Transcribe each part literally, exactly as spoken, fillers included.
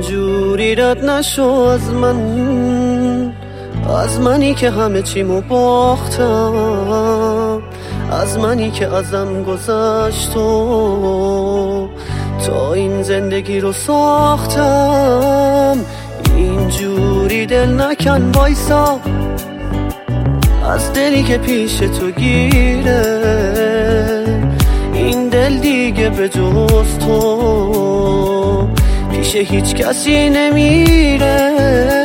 اینجوری رد نشو از من، از منی که همه چیمو باختم، از منی که ازم گذشت و تا این زندگی رو ساختم. اینجوری دل نکن وایسا، از دلی که پیش تو گیره، این دل دیگه به جز تو پیش هیچ کسی نمیره.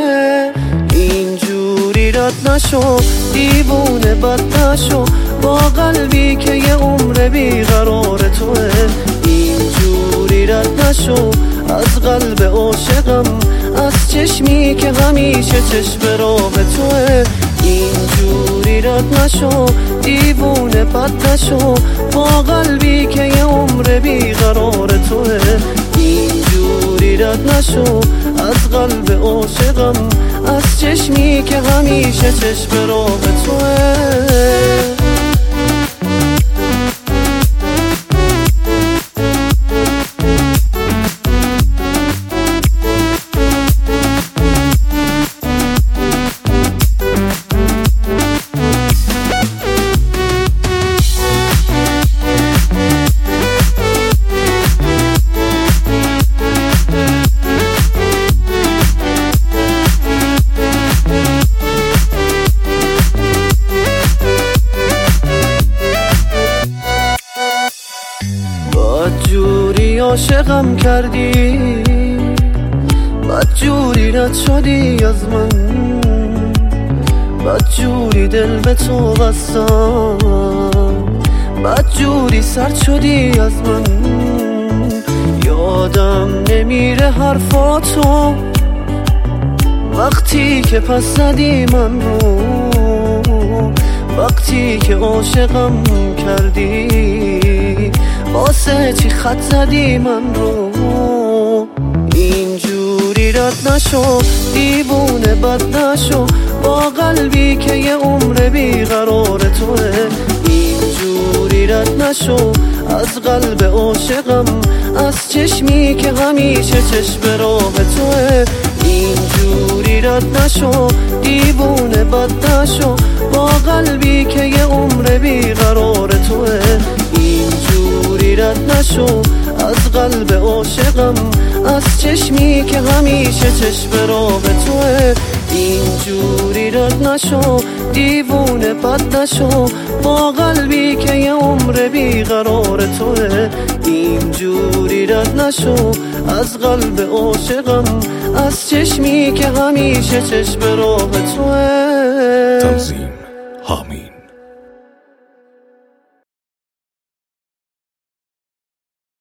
اینجوری رد نشو، دیوونه بد نشو، با قلبی که یه عمر بیقرار توه. اینجوری رد نشو از قلب عاشقم، از چشمی که همیشه چشم راه توه. اینجوری رد نشو، دیوونه بد نشو، با قلبی که یه عمر بیقرار توه. اینجوری رد نشو از قلب عاشقم، از چشمی که همیشه چشم راه توه. بدجوری عاشقم کردی، بدجوری رد شدی از من، بدجوری دل به تو بستم، بدجوری سرد شدی از من. یادم نمیره حرفاتو وقتی که پس زدی من رو، وقتی که عاشقم کردی واسه چی خط زدی من رو. اینجوری رد نشو، دیوونه بد نشو، با قلبی که یه عمر بیقرار توه. اینجوری رد نشو از قلب عاشقم، از چشمی که همیشه چشم راه توه. اینجوری رد نشو، دیوونه بد نشو، با قلبی که یه عمر بیقرار توه. اینجوری رد نشو از قلب عاشقم، از چشمی که همیشه چشم راه توه. اینجوری رد نشو، دیوونه بد نشو، با قلبی که یه عمر بیقرار توه. اینجوری رد نشو از قلب عاشقم، از چشمی که همیشه چشم راه توه.